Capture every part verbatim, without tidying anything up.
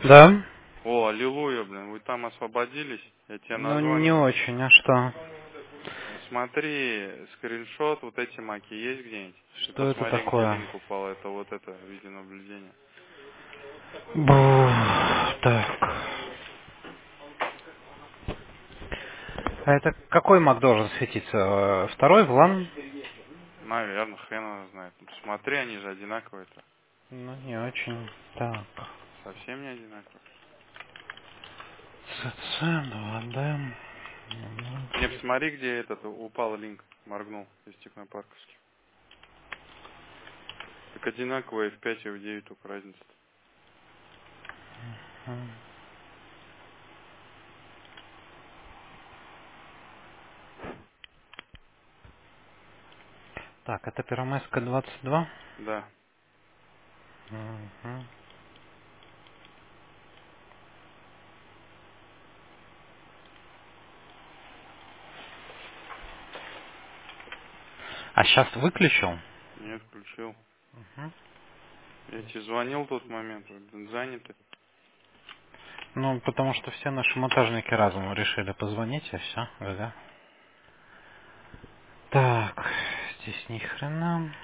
Да? О, аллилуйя, блин, вы там освободились? Я тебе Ну, не названивал. очень, а что? Смотри, скриншот, вот эти маки есть где-нибудь? Ты Что это посмотри, где такое? линк упал, это вот это видеонаблюдение. Бу, так. А это какой маг должен светиться? Э, Второй, Влан? Наверное, хрен его знает. Ну, посмотри, они же одинаковые-то. Ну, не очень. Так. Совсем не одинаковые. ЦЦ, два дэ. Не, посмотри, где этот упал линк, моргнул из технопарковских. Так одинаковые эф пять и эф девять, только разница. Так, это Первомайская двадцать два. Да. Мгм. А сейчас выключил? Нет, включил. Мгм. Я тебе звонил в тот момент, вы, блин, заняты. Ну, потому что все наши монтажники разом решили позвонить, и все. Да. Так, здесь ни хрена.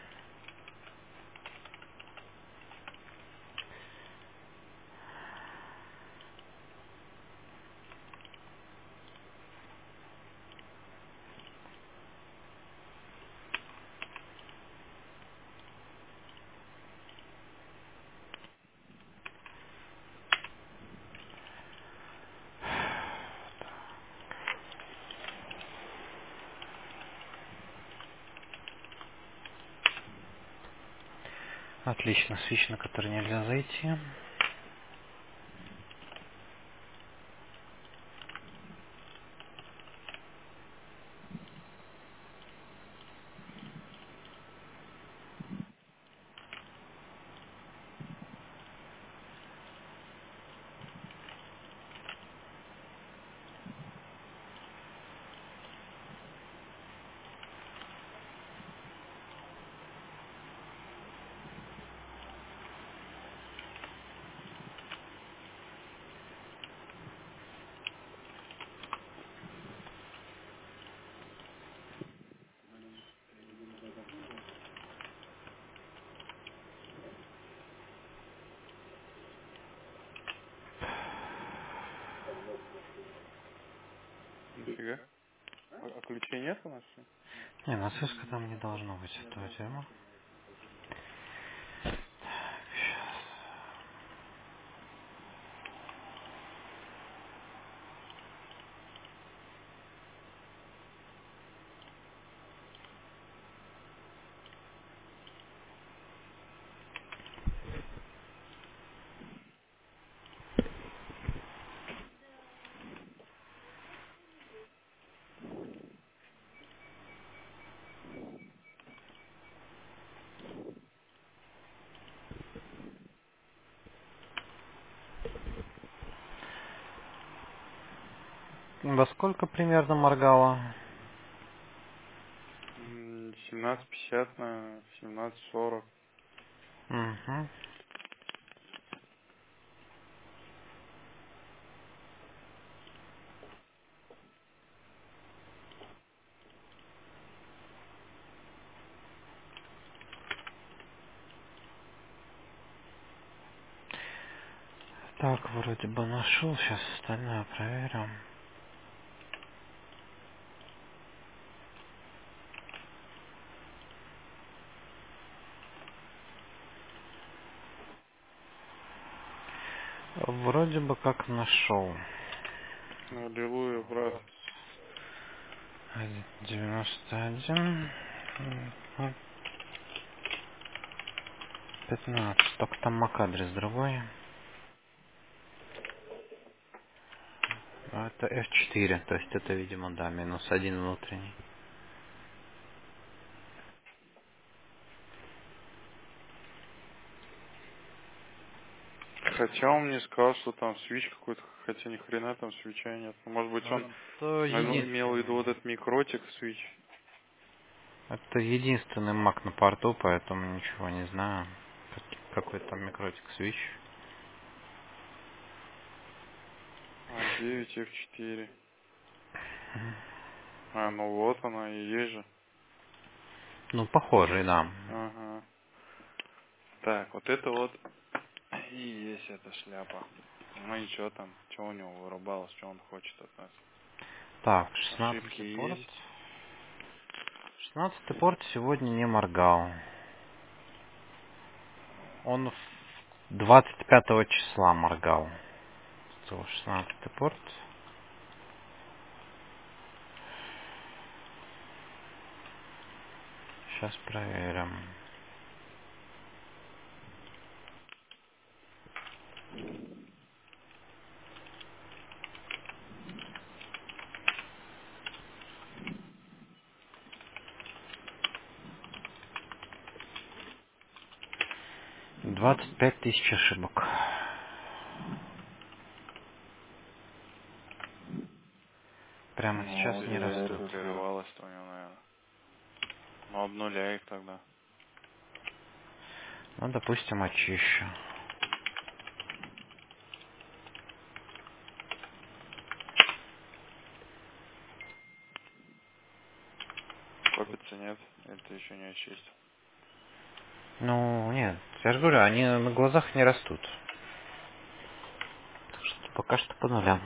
Отлично, свич, на который нельзя зайти. Нифига. А, а ключей нет у нас? Не, насыска там не должно быть этого тема. Во сколько примерно моргало? семнадцать пятьдесят на семнадцать сорок. Угу. Так, вроде бы нашел. Сейчас остальное проверим. Вроде бы как нашел. Аллилуйя, брат. девяносто один. Мгм. пятнадцать. Только там мак-адрес другой. А это эф четыре. То есть это, видимо, да, минус один внутренний. Хотя он мне сказал, что там свич какой-то, хотя ни хрена там свеча нет. Ну, может быть, он Это ну, имел в виду единственный. вот этот микротик свич. Это единственный мак на порту, поэтому ничего не знаю. Как- Какой там микротик свич. девять эф четыре. А, ну вот она и есть же. Ну, похожий, да. Ага. Так, вот это вот и есть эта шляпа. Ну и что там? Что у него вырубалось? Что он хочет от нас? Так, Ошибки шестнадцатый порт. есть. Шестнадцатый порт сегодня не моргал. Он двадцать пятого числа моргал. Шестнадцатый порт. Сейчас проверим. двадцать пять тысяч ошибок. Прямо Ну, сейчас вот не из-за растут. этого прерывалось-то у него, наверное. Ну, обнуляй их тогда. Ну, допустим, очищу. Копится, нет? Это еще не очистил. Ну, нет, я же говорю, они на глазах не растут. Так что пока что по нулям.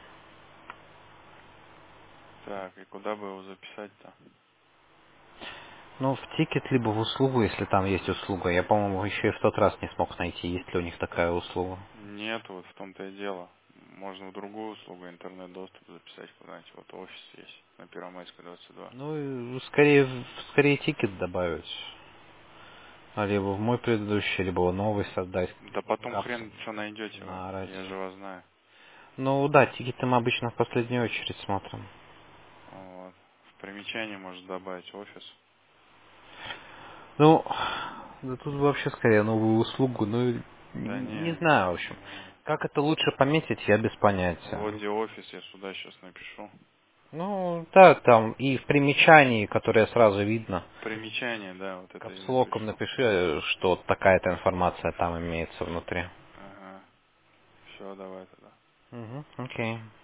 Так, и куда бы его записать-то? Ну, в тикет, либо в услугу, если там есть услуга. Я, по-моему, еще и в тот раз не смог найти, есть ли у них такая услуга. Нет, вот в том-то и дело. Можно в другую услугу интернет-доступ записать куда-нибудь. Вот офис есть на Первомайской двадцать два. Ну, и скорее, скорее тикет добавить. А либо в мой предыдущий, либо в новый создать Да потом капсулу хрен что найдете вы. на Я радио. же вас знаю. Ну да, тикеты мы обычно в последнюю очередь смотрим. Вот. В примечании можно добавить офис. Ну, да тут вообще скорее новую услугу, ну, Да не не, знаю, в общем. не надо. Как это лучше пометить, я без понятия. Вот где офис, я сюда сейчас напишу. Ну, да, там и в примечании, которое сразу видно, Примечание, да, вот это и капслоком напишу. напиши, что такая-то информация там имеется внутри. Ага. Все, давай тогда. Угу, окей.